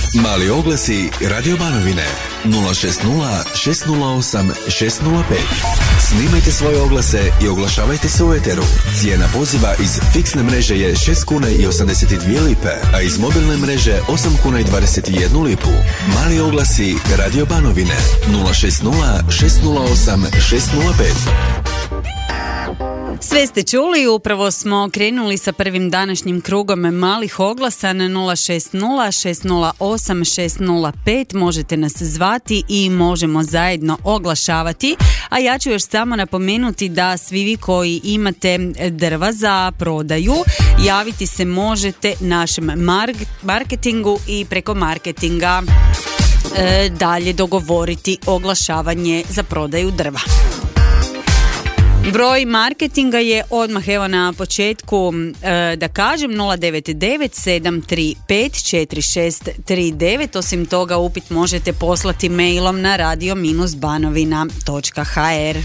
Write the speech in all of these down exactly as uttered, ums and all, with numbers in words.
Mali oglasi Radio Banovine nula šest nula šest nula osam šest nula pet. Snimajte svoje oglase i oglašavajte se u eteru. Cijena poziva iz fiksne mreže je šest kuna i osamdeset dvije lipe, a iz mobilne mreže osam kuna i dvadeset jednu lipu. Mali oglasi Radio Banovine nula šest nula šest nula osam šest nula pet. Sve ste čuli, upravo smo krenuli sa prvim današnjim krugom malih oglasa na nula šest nula šest nula osam šest nula pet. Možete nas zvati i možemo zajedno oglašavati. A ja ću još samo napomenuti da svi vi koji imate drva za prodaju, javiti se možete našem mark- marketingu i preko marketinga e, dalje dogovoriti oglašavanje za prodaju drva. Broj marketinga je odmah evo na početku e, da kažem nula devet devet sedam tri pet četiri šest tri devet. Osim toga upit možete poslati mailom na radio banovina točka ha er.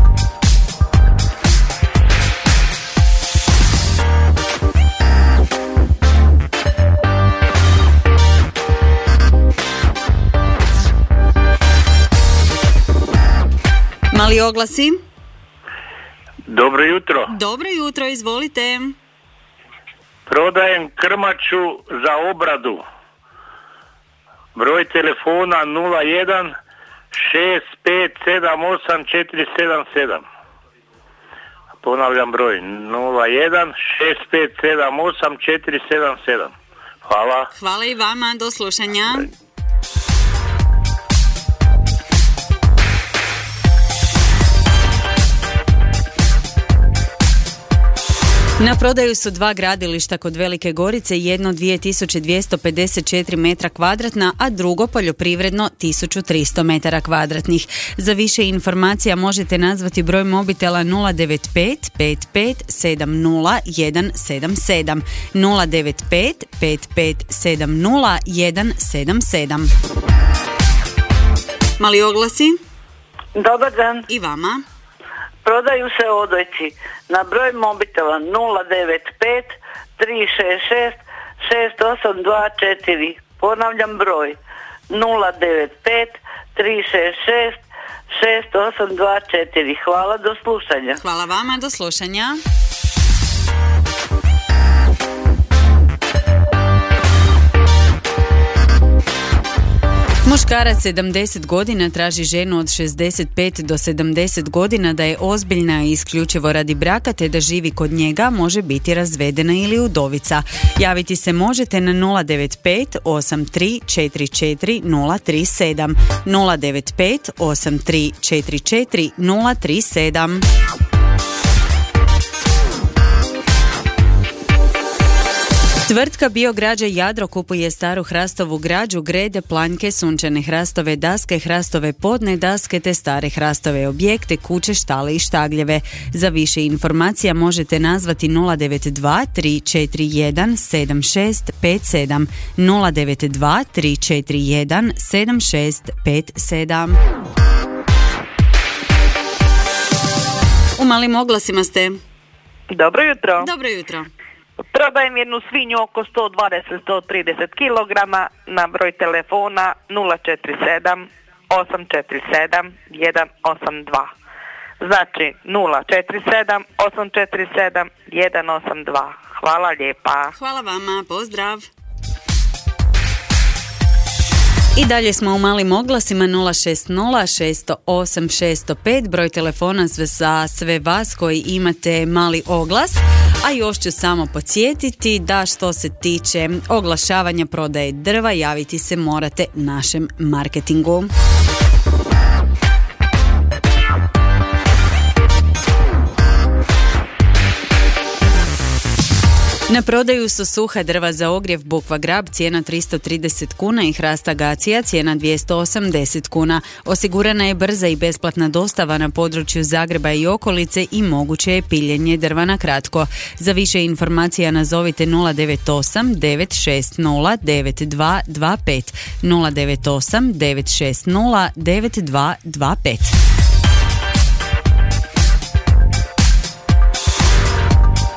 Mali oglasi. Dobro jutro. Dobro jutro, izvolite. Prodajem krmaču za obradu. Broj telefona nula jedan šest pet sedam osam četiri sedam sedam. Ponavljam broj nula jedan šest pet sedam osam četiri sedam sedam. Hvala. Hvala i vama, do slušanja. Na prodaju su dva gradilišta kod Velike Gorice, jedno dvije tisuće dvjesto pedeset četiri metra kvadratna, a drugo poljoprivredno tisuću tristo metara kvadratnih. Za više informacija možete nazvati broj mobitela nula devet pet pet pet sedam nula jedan sedam sedam nula devet pet pet pet sedam nula jedan sedam sedam. Mali oglasi. Dobar dan. I vama. Prodaju se odojci na broj mobitela nula devet pet tri šest šest šest osam dva četiri. Ponavljam broj nula devet pet tri šest šest šest osam dva četiri. Hvala, do slušanja. Hvala vama, do slušanja. Muškarac sedamdeset godina traži ženu od šezdeset pet do sedamdeset godina da je ozbiljna i isključivo radi braka te da živi kod njega, može biti razvedena ili udovica. Javiti se možete na nula devet pet osam tri četiri četiri nula tri sedam nula devet pet osam tri četiri četiri nula tri sedam. Tvrtka Biograđa Jadro kupuje staru hrastovu građu, grede, planjke, sunčane hrastove daske, hrastove podne daske te stare hrastove objekte, kuće, štale i štagljeve. Za više informacija možete nazvati nula devet dva tri četiri jedan sedam šest pet sedam nula devet dva tri četiri jedan sedam šest pet sedam. U malim oglasima ste. Dobro jutro. Dobro jutro. Prodajem jednu svinju oko sto dvadeset do sto trideset kilograma na broj telefona nula četiri sedam osam četiri sedam jedan osam dva. Znači nula četiri sedam osam četiri sedam jedan osam dva. Hvala lijepa. Hvala vama, pozdrav. I dalje smo u malim oglasima nula šest nula šest zero osam šest zero pet, broj telefona za sve vas koji imate mali oglas. A još ću samo podsjetiti da što se tiče oglašavanja prodaje drva, javiti se morate našem marketingu. Na prodaju su suha drva za ogrjev bukva grab, cijena tristo trideset kuna i hrast agacija, cijena dvjesto osamdeset kuna. Osigurana je brza i besplatna dostava na području Zagreba i okolice i moguće je piljenje drva na kratko. Za više informacija nazovite nula devet osam devet šest nula devet dva dva pet nula devet osam devet šest nula devet dva dva pet.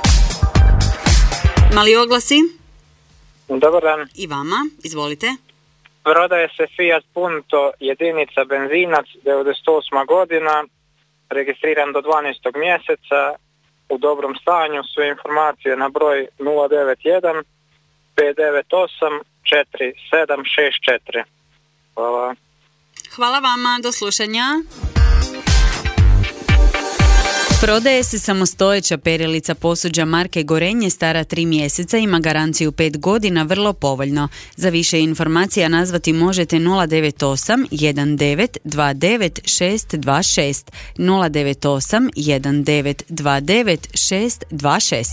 Mali oglasi. Dobar dan. I vama, izvolite. Prodaje se Fiat Punto, jedinica benzinac, devedeset osma godina, registriran do dvanaestog mjeseca, u dobrom stanju. Sve informacije na broj nula devet jedan pet devet osam četiri sedam šest četiri. Hvala. Hvala vama, do slušanja. Prodaje se samostojeća perilica posuđa marke Gorenje, stara tri mjeseca, ima garanciju pet godina, vrlo povoljno. Za više informacija nazvati možete nula devet osam jedan devet dva devet šest dva šest, nula devet osam jedan devet dva devet šest dva šest.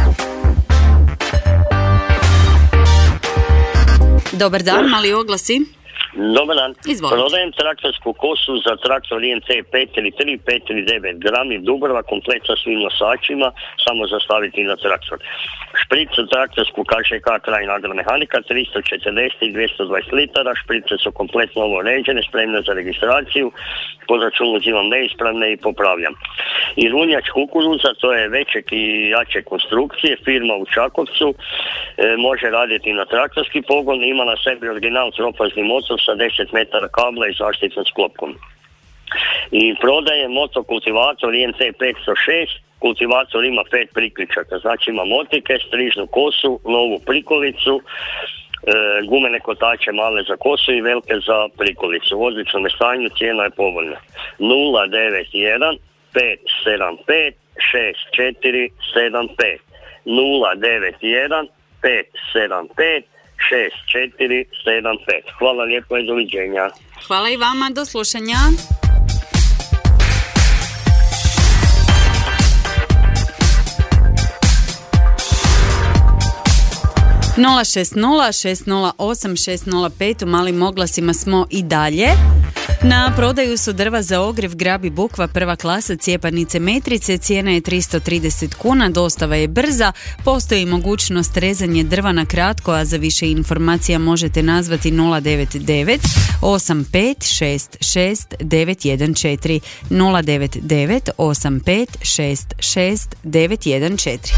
Dobar dan, mali oglasi. Dobar dan. Izvolite. Prodajem traktorsku kosu za traktor I N C pet tri tri pet tri devet grami Dubrava, komplet sa svim nosačima, samo za staviti na traktor. Špric za traktorsku K Š K Krajina Agromehanika tristo četrdeset i dvjesto dvadeset litara, šprice su kompletno novo uređene, spremne za registraciju, po računu uzimam neispravne i popravljam. I runjač kukuruza, to je većeg i jače konstrukcije, firma u Čakovcu, e, može raditi na traktorski pogon, ima na sebi original trofazni motor sa deset metara kabla i zaštitnom sklopkom. I prodaje motokultivator I N C petsto šest, kultivator ima pet priključaka, znači ima motike, strižnu kosu, novu prikolicu, e, gumene kotače male za kosu i velike za prikolicu. U odličnom stanju, cijena je povoljna. nula devet jedan pet sedam pet šest četiri sedam pet, nula devet jedan pet sedam pet šest četiri sedam pet. Hvala lijepo i doviđenja. Hvala i vama, do slušanja. nula šest nula šest nula osam šest nula pet, u malim oglasima smo i dalje. Na prodaju su drva za ogrjev Grabi Bukva, prva klasa, cijepanice metrice, cijena je tristo trideset kuna, dostava je brza, postoji mogućnost rezanje drva na kratko, a za više informacija možete nazvati nula devet devet osam pet šest šest devet jedan četiri, nula devet devet osam pet šest šest devet jedan četiri.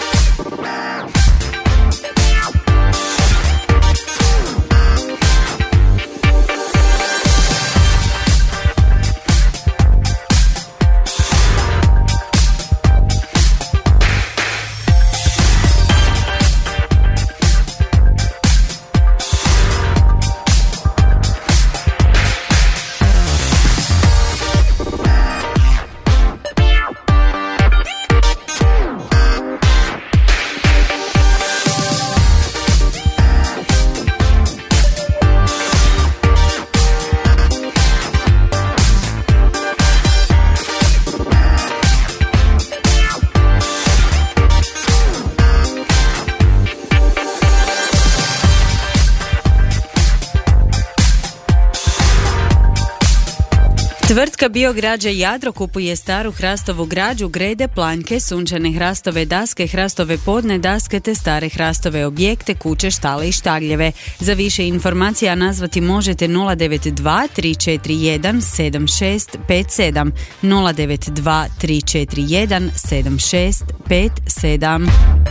Tvrtka Biograđa Jadro kupuje staru hrastovu građu, grede, planjke, sunčane hrastove daske, hrastove podne daske te stare hrastove objekte, kuće, štale i štagljeve. Za više informacija nazvati možete nula devet dva tri četiri jedan sedam šest pet sedam, nula devet dva tri četiri jedan sedam šest pet sedam.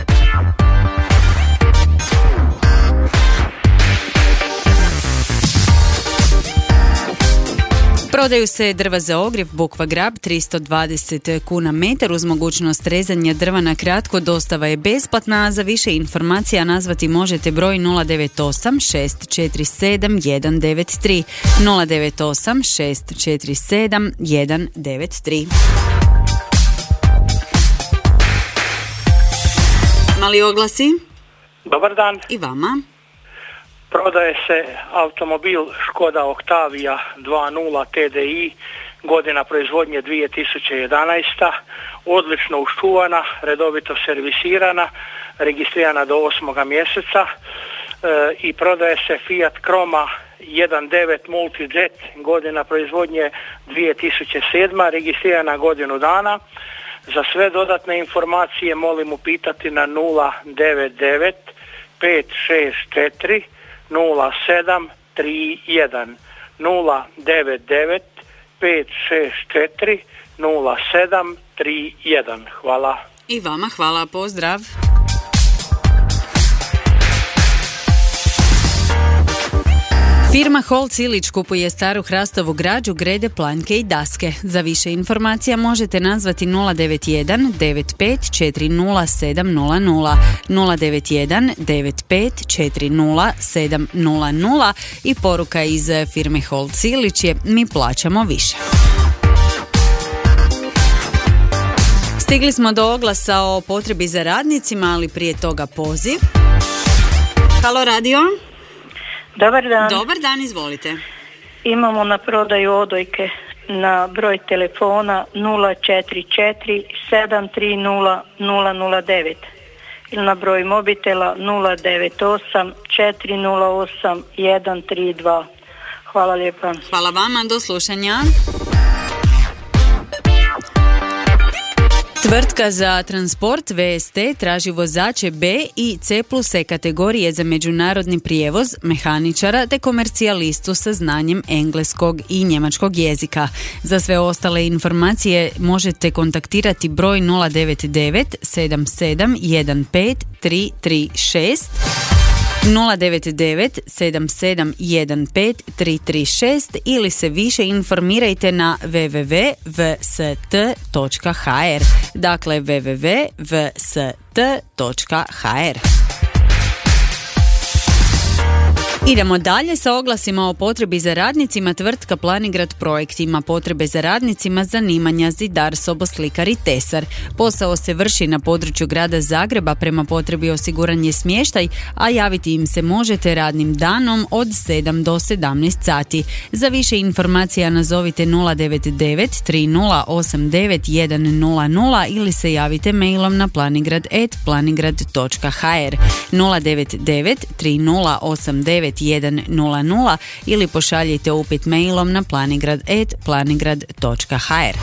Prodaju se drva za ogrjev Bukva Grab tristo dvadeset kuna metar uz mogućnost rezanja drva na kratko, dostava je besplatna, a za više informacija nazvati možete broj nula devet osam šest četiri sedam jedan devet tri, nula devet osam šest četiri sedam jedan devet tri. Mali oglasi. Dobar dan. I vama. Prodaje se automobil Škoda Octavia dva nula T D I, godina proizvodnje dvije tisuće jedanaesta, odlično uščuvana, redovito servisirana, registrirana do osmoga mjeseca e, i prodaje se Fiat Croma jedan devet Multijet, godina proizvodnje dvije tisuće sedma, registrirana godinu dana. Za sve dodatne informacije molim upitati na nula devet devet pet šest četiri nula sedam tri jedan, nula devet devet pet šest četiri nula sedam tri jedan. Hvala. I vama hvala, pozdrav. Firma Holc Ilić kupuje staru hrastovu građu, grede, planjke i daske. Za više informacija možete nazvati nula devet jedan devet pet četiri nula sedam nula nula, nula devet jedan devet pet četiri nula sedam nula nula i poruka iz firme Holc Ilić je: mi plaćamo više. Stigli smo do oglasa o potrebi za radnicima, ali prije toga poziv. Halo radio. Dobar dan. Dobar dan, izvolite. Imamo na prodaju odojke na broj telefona nula četiri četiri sedam tri nula nula nula devet ili na broj mobitela nula devet osam četiri nula osam jedan tri dva. Hvala lijepa. Hvala vama, do slušanja. Tvrtka za transport V S T traži vozače B i C plus E kategorije za međunarodni prijevoz, mehaničara te komercijalistu sa znanjem engleskog i njemačkog jezika. Za sve ostale informacije možete kontaktirati broj nula devet devet sedam sedam jedan pet tri tri šest, nula devet devet sedam sedam jedan pet tri tri šest ili se više informirajte na w w w točka v s t točka h r. Dakle, w w w točka v s t točka h r. Idemo dalje sa oglasima o potrebi za radnicima. Tvrtka Planigrad Projekt ima potrebe za radnicima zanimanja zidar, soboslikar i tesar. Posao se vrši na području grada Zagreba prema potrebi osiguranje smještaj, a javiti im se možete radnim danom od sedam do sedamnaest sati. Za više informacija nazovite nula devet devet tri nula osam devet jedan nula nula ili se javite mailom na planigrad at planigrad točka h r, nula devet devet tri nula osam devet jedan nula nula ili pošaljite upit mailom na planigrad at planigrad točka h r.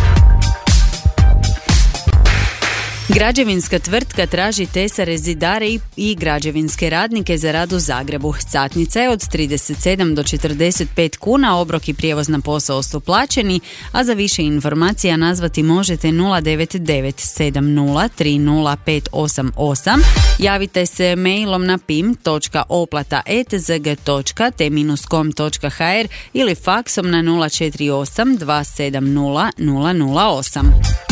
Građevinska tvrtka traži tesare, zidare i, i građevinske radnike za rad u Zagrebu. Satnica je od trideset sedam do četrdeset pet kuna, obrok i prijevoz na posao su plaćeni, a za više informacija nazvati možete nula devet devet sedam nula tri nula pet osam osam, javite se mailom na pim točka oplata at z g točka t com točka h r ili faksom na nula četiri osam dva sedam nula nula nula osam.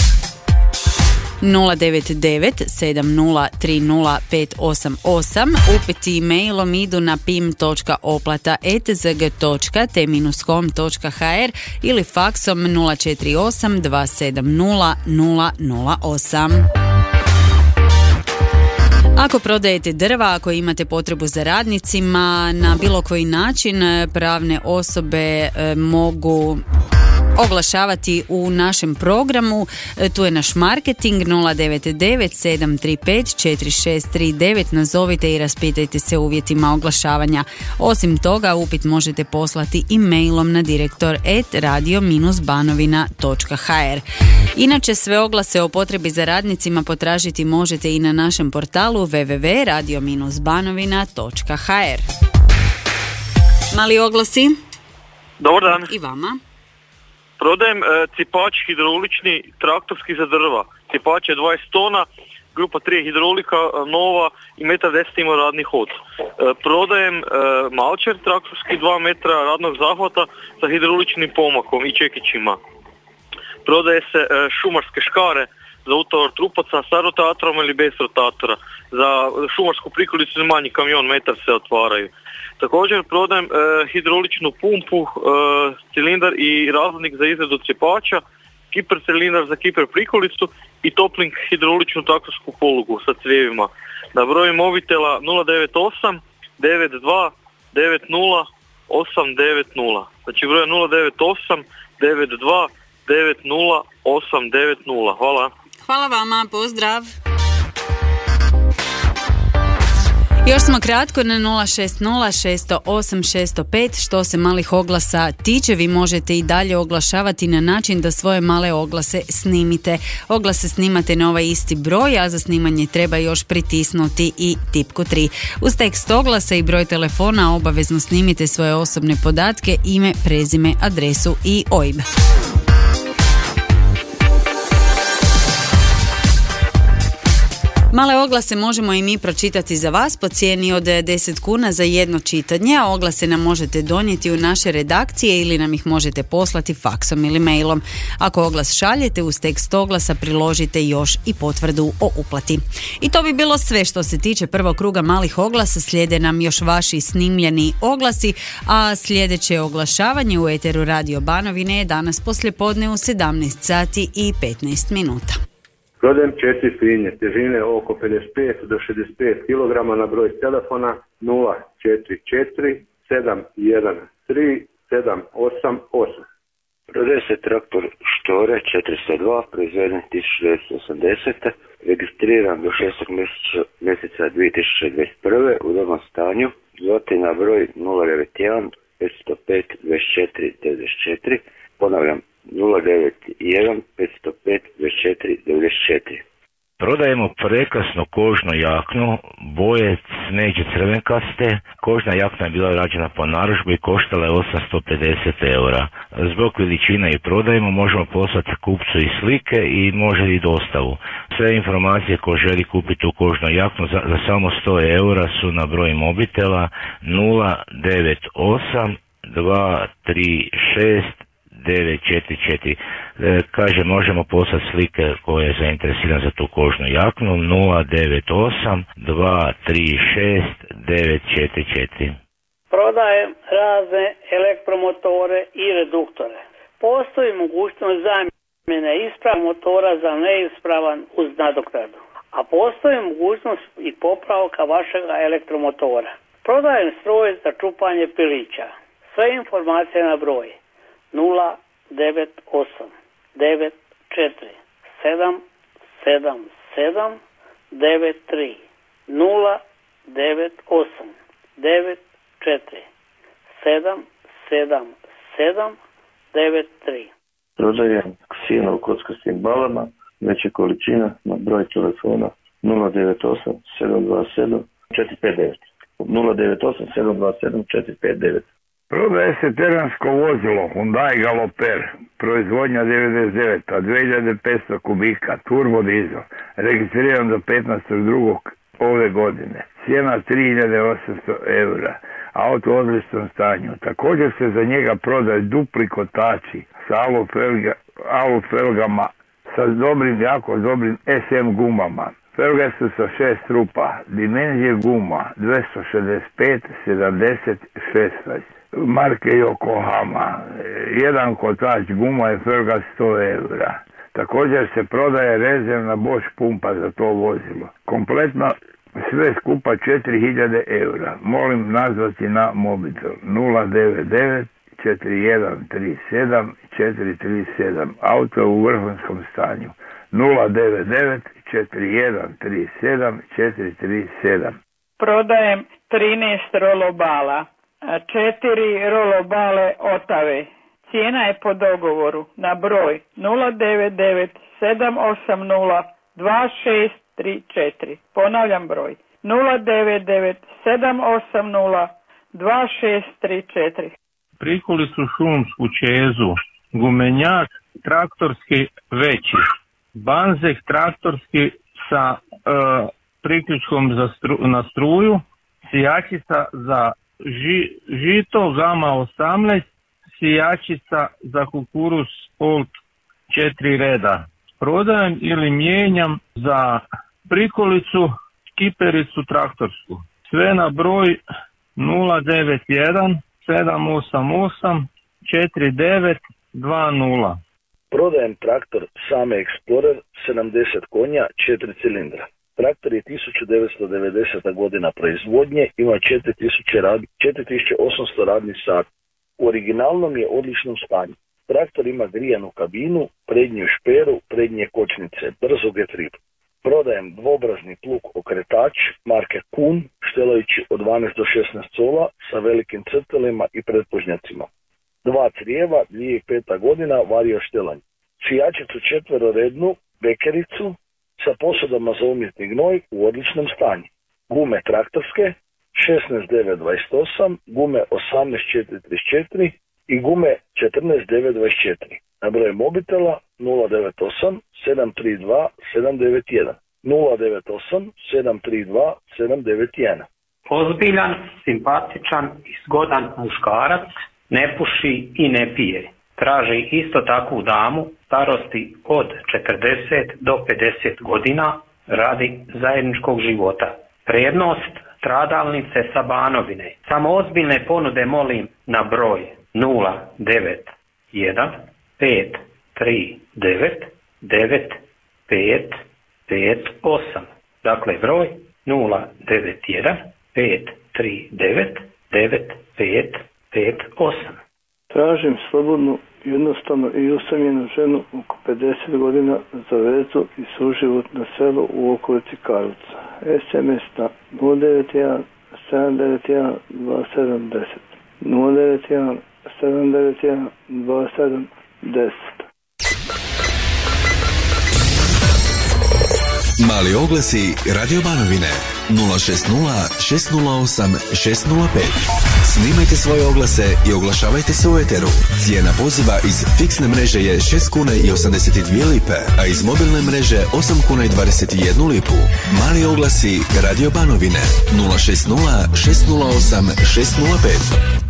nula devet devet sedam nula tri nula pet osam osam. Upiti mailom idu na pim točka oplata at z g točka t com točka h r ili faksom nula četiri osam dva sedam nula nula nula osam. Ako prodajete drva, ako imate potrebu za radnicima, na bilo koji način pravne osobe e, mogu oglašavati u našem programu. Tu je naš marketing nula devet devet sedam tri pet četiri šest tri devet. Nazovite i raspitajte se uvjetima oglašavanja. Osim toga, upit možete poslati i mailom na direktor at radio banovina točka h r. Inače, sve oglase o potrebi za radnicima potražiti možete i na našem portalu w w w točka radio banovina točka h r. Mali oglasi. Dobar dan. I vama. Prodajem e, cipač hidraulični traktorski za drva. Cipač je dvadeset tona, grupa tri hidraulika, nova i metar deset ima radni hod. E, prodajem e, malčer traktorski dva metra radnog zahvata sa hidrauličnim pomakom i čekićima. Prodaje se e, šumarske škare za utovar trupaca sa rotatorom ili bez rotatora. Za šumarsku prikolicu manji kamion metar se otvaraju. Također prodajem e, hidrauličnu pumpu, e, cilindar i razvodnik za izradu cipača, kiper cilindar za kiper prikolicu i toplink hidrauličnu traktorsku polugu sa crijevima. Na broju mobitela nula devet osam devet dva devet nula osam devet nula. Znači broj nula devet osam devet dva devet nula osam devet nula. Hvala. Hvala vama, pozdrav. Još smo kratko na nula šest nula šest zero osam šest zero pet. Što se malih oglasa tiče, vi možete i dalje oglašavati na način da svoje male oglase snimite. Oglase snimate na ovaj isti broj, a za snimanje treba još pritisnuti i tipku tri. Uz tekst oglasa i broj telefona obavezno snimite svoje osobne podatke, ime, prezime, adresu i O I B. Male oglase možemo i mi pročitati za vas po cijeni od deset kuna za jedno čitanje, a oglase nam možete donijeti u naše redakcije ili nam ih možete poslati faksom ili mailom. Ako oglas šaljete, uz tekst oglasa priložite još i potvrdu o uplati. I to bi bilo sve što se tiče prvog kruga malih oglasa. Slijede nam još vaši snimljeni oglasi, a sljedeće oglašavanje u eteru Radio Banovine je danas poslijepodne u sedamnaest sati i petnaest minuta. Prodajem četiri svinje, težine oko pedeset pet do šezdeset pet kilograma na broj telefona nula četiri četiri sedam jedan tri sedam osam osam. Prodaje se traktor Štore četiristo dva, proizveden tisuću devetsto osamdesete, registriran do šestog mjeseca dvije tisuće dvadeset prve u dobrom stanju, zvati na broj nula devet jedan petsto pet dvadeset četiri devedeset četiri, ponavljam nula devet jedan petsto pet dvadeset četiri devedeset četiri. Prodajemo prekrasnu kožnu jaknu, boje smeđe crvenkaste. Kožna jakna je bila rađena po narudžbi i koštala je osamsto pedeset eura. Zbog veličine i prodajemo možemo poslati kupcu i slike i može i dostavu. Sve informacije ko želi kupiti tu kožnu jaknu za, za samo sto eura su na broj mobitela nula devet osam dva tri šest devet četiri četiri. E, kaže, možemo poslati slike koje je zainteresiran za tu kožnu jaknu nula devet osam dva tri šest devet četiri četiri. Prodajem razne elektromotore i reduktore. Postoji mogućnost zamjene ispravnog motora za neispravan uz nadoknadu, a postoji mogućnost i popravka vašega elektromotora. Prodajem stroj za čupanje pilića. Sve informacije na broj nula devet osam devet četiri sedam sedam sedam devet tri nula devet osam devet četiri sedam sedam sedam devet tri. Prodajem ksino u kockastim balama, veće količina na broj telefona nula devet osam sedam dva sedam četiri pet devet nula devet osam sedam dva sedam četiri pet devet. Prodaje se terensko vozilo Hyundai Galoper, proizvodnja devedeset deveta, dvije hiljade petsto kubika, turbo dizel, registriran do petnaestog drugog ove godine. Cijena tri hiljade osamsto eura, auto u odličnom stanju. Također se za njega prodaje dupli kotači sa alu felgama, sa dobrim, jako dobrim es em gumama. Felge su sa šest rupa, dimenzije guma dvjesto šezdeset pet sedamdeset šesnaest. Marke Yokohama, jedan kotač guma je felga sto eura. Također se prodaje rezervna Bosch pumpa za to vozilo. Kompletno sve skupa četiri hiljade eura. Molim nazvati na mobitel nula devet devet četiri jedan tri sedam četiri tri sedam. Auto u vrhunskom stanju nula devet devet četiri jedan tri sedam četiri tri sedam. Prodajem trinaest rolobala. Četiri rolobale Otave. Cijena je po dogovoru na broj nula devet devet sedam osam nula dva šest tri četiri. Ponavljam broj nula devet devet sedam osam nula dva šest tri četiri. Prikolicu šumsku čezu, gumenjak traktorski veći, banzek traktorski sa e, priključkom za stru, na struju, sijačica za ži, žito gama osamnaest, sijačica za kukuruz Old četiri reda. Prodajem ili mijenjam za prikolicu kipericu traktorsku. Sve na broj nula devet jedan sedam osam osam četiri devet dva nula. Prodajem traktor Same Explorer sedamdeset konja, četiri cilindra. Traktor je tisuću devetsto devedeseta godina proizvodnje, ima četiri tisuće osamsto radnih sati. U originalnom je odličnom stanju. Traktor ima grijanu kabinu, prednju šperu, prednje kočnice, brzog retrieva. Prodajem dvobrazni plug okretač marke Kuhn, štelajući od dvanaest do šesnaest cola sa velikim crtelima i pretpožnjacima. Dva crijeva, dvije tisuće peta godina, vario štelanje. Sijačicu četverorednu, bekericu, sa posudama za umjetni gnoj u odličnom stanju. Gume traktorske, šesnaest devet dvadeset osam, gume osamnaest četiri trideset četiri i gume četrnaest devet dvadeset četiri. Na broj mobitela nula devet osam sedam tri dva sedam devet jedan. nula devet osam sedam tri dva sedam devet jedan. Ozbiljan, simpatičan i zgodan muškarac, ne puši i ne pije. Traži isto takvu damu starosti od četrdeset do pedeset godina radi zajedničkog života. Prednost stradalnice sa Banovine. Samo ozbiljne ponude molim na broj nula devet jedan pet tri devet devet pet pet osam. Dakle broj nula devet jedan pet tri devet devet pet pet osam. Tražim slobodnu, jednostavno i usamljenu ženu oko pedeset godina za vezu i suživot na selu u okolici Karlovca. es em es na nula devet jedan sedam devet jedan dva sedam jedan nula. nula devet jedan sedam devet jedan dva sedam deset. Mali oglasi Radio Banovine nula šest nula šest nula osam šest nula pet. Snimajte svoje oglase i oglašavajte se u eteru. Cijena poziva iz fiksne mreže je šest kuna i osamdeset dvije lipe, a iz mobilne mreže osam kuna i dvadeset jednu lipu. Mali oglasi Radio Banovine nula šest nula šest nula osam šest nula pet.